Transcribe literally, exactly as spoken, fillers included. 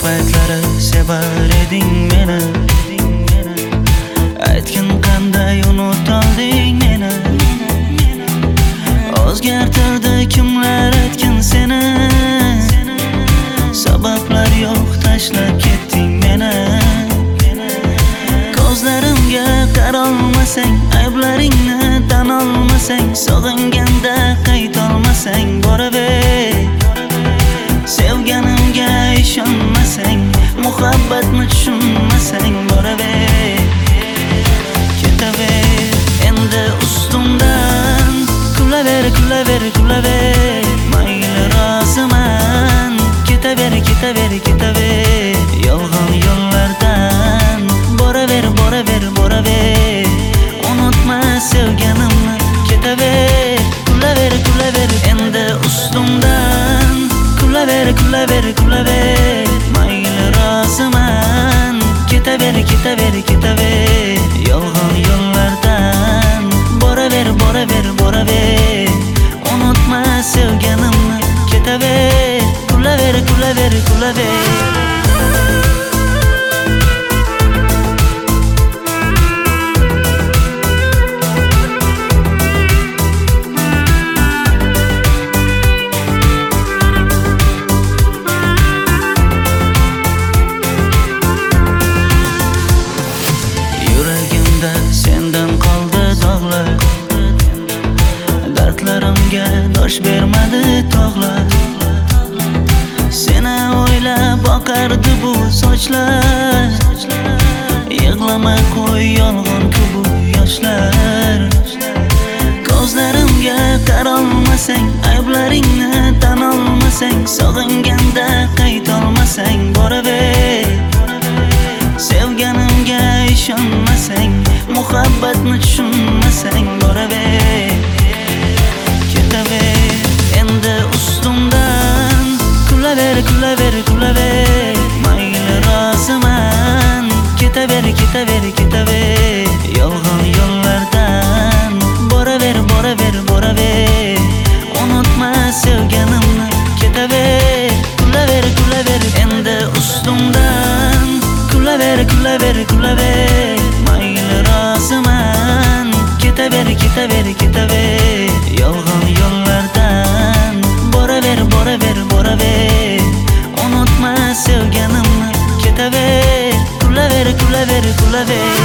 paytlari sevar eding meni. Aytgin qanday unutding meni. O'zgartirdi kimlar aytgin seni. Sabablar yo'q tashlab ketding meni. Ko'zlarimga qarolmasang, ayblaringni tan olmasang, sog'inganda qaytolmasang boraver. Sevganimga ishonmasang, muhabbatni tushunmasang boraver. Ketaver endi ustimdan, kulaver, kulaver, kulaver. Mayli roziman, ketaver, ketaver, ketaver. Yolg'on yo'llardan boraver, boraver, boraver. Unutma sevganimni, ketaver, kulaver, kulaver. Endi ustimdan, kulaver, kulaver, kulaver. Mayli roziman, ketaver, ketaver, ketaver. Yolg'on yo'llardan boraver, boraver, boraver. Unutma sevganimni, ketaver, kulaver, kulaver, kulaver. Sendan qoldi dog'lar, dardlarimga dosh bermadi tog'lar. Seni o'ylab oqardi bu sochlar. Yig'lama qo'y yolg'on-ku bu yoshlar. Ko'zlarimga qarolmasang, ayblaringni tan olmasang, sog'inganda qaytolmasang boraver. Sevganimga ishonmasang, muhabbatni tushunmasang boraver. Ketaver endi ustimdan, kulaver, kulaver, kulaver. Mayli roziman, ketaver, ketaver, ketaver. Yolg'on yo'llardan boraver, boraver, boraver. Unutma sevganimni, ketaver, kulaver, kulaver. Endi ustimdan, kulaver, kulaver, kulaver. Mayli roziman, ketaver, ketaver, ketaver. Yolg'on yo'llardan boraver, boraver, boraver. Unutma sevganimni, ketaver, kulaver, kulaver, kulaver.